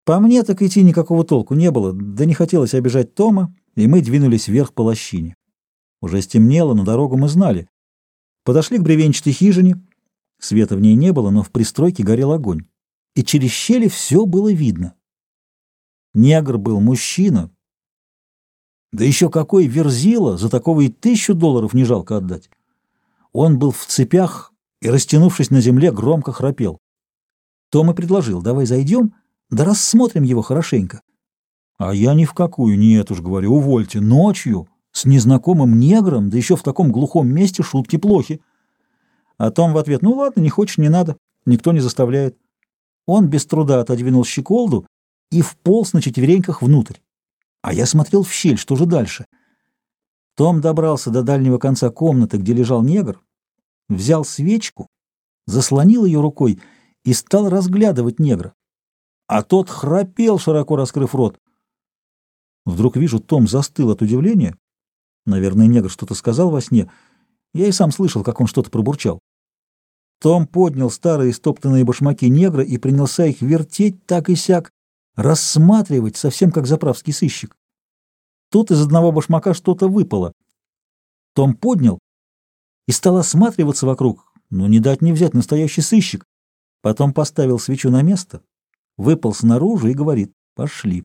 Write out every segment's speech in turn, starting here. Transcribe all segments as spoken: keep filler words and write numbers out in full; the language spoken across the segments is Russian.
По мне так идти никакого толку не было, да не хотелось обижать Тома, и мы двинулись вверх по лощине. Уже стемнело, но дорогу мы знали. Подошли к бревенчатой хижине. Света в ней не было, но в пристройке горел огонь. И через щели все было видно. Негр был мужчина. Да еще какой верзила, за такого и тысячу долларов не жалко отдать. Он был в цепях и, растянувшись на земле, громко храпел. Том и предложил: давай зайдем, да рассмотрим его хорошенько. А я ни в какую, нет уж, говорю, увольте, ночью, с незнакомым негром, да еще в таком глухом месте, шутки плохи. А Том в ответ: ну ладно, не хочешь, не надо, никто не заставляет. Он без труда отодвинул щеколду и вполз на четвереньках внутрь. А я смотрел в щель, что же дальше. Том добрался до дальнего конца комнаты, где лежал негр, взял свечку, заслонил ее рукой и стал разглядывать негра. А тот храпел, широко раскрыв рот. Вдруг вижу, Том застыл от удивления. Наверное, негр что-то сказал во сне. Я и сам слышал, как он что-то пробурчал. Том поднял старые стоптанные башмаки негра и принялся их вертеть так и сяк, рассматривать, совсем как заправский сыщик. Тут из одного башмака что-то выпало. Том поднял и стал осматриваться вокруг, но не дать не взять, настоящий сыщик. Потом поставил свечу на место, выполз наружу и говорит: пошли.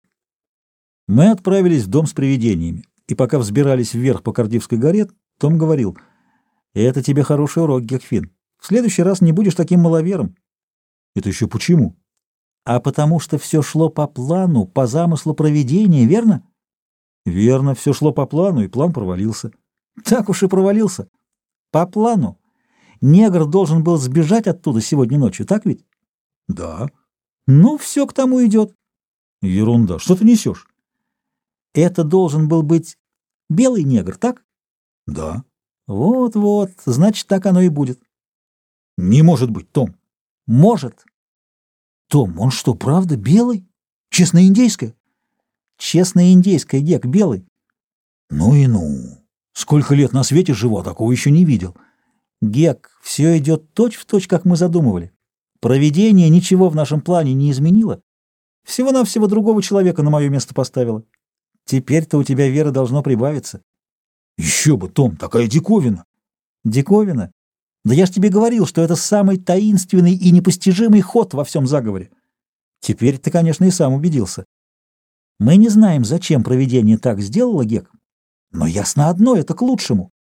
Мы отправились в дом с привидениями, и пока взбирались вверх по Кардивской горе, Том говорил: это тебе хороший урок, Гекфин. В следующий раз не будешь таким маловером. Это еще почему? А потому что все шло по плану, по замыслу провидения, верно? Верно, все шло по плану, и план провалился. Так уж и провалился. По плану. Негр должен был сбежать оттуда сегодня ночью, так ведь? Да. Ну, все к тому идет. Ерунда, что ты несешь? Это должен был быть белый негр, так? Да. Вот-вот, значит, так оно и будет. Не может быть, Том. Может. Том, он что, правда белый? Честное индейское? Честное индейское, Гек, белый. Ну и ну. Сколько лет на свете живу, а такого еще не видел. Гек, все идет точь-в-точь, как мы задумывали. Провидение ничего в нашем плане не изменило. Всего-навсего другого человека на мое место поставило. Теперь-то у тебя веры должно прибавиться. Еще бы, Том, такая диковина. Диковина? Да я ж тебе говорил, что это самый таинственный и непостижимый ход во всем заговоре. Теперь ты, конечно, и сам убедился. Мы не знаем, зачем провидение так сделало, Гек, но ясно одно — это к лучшему.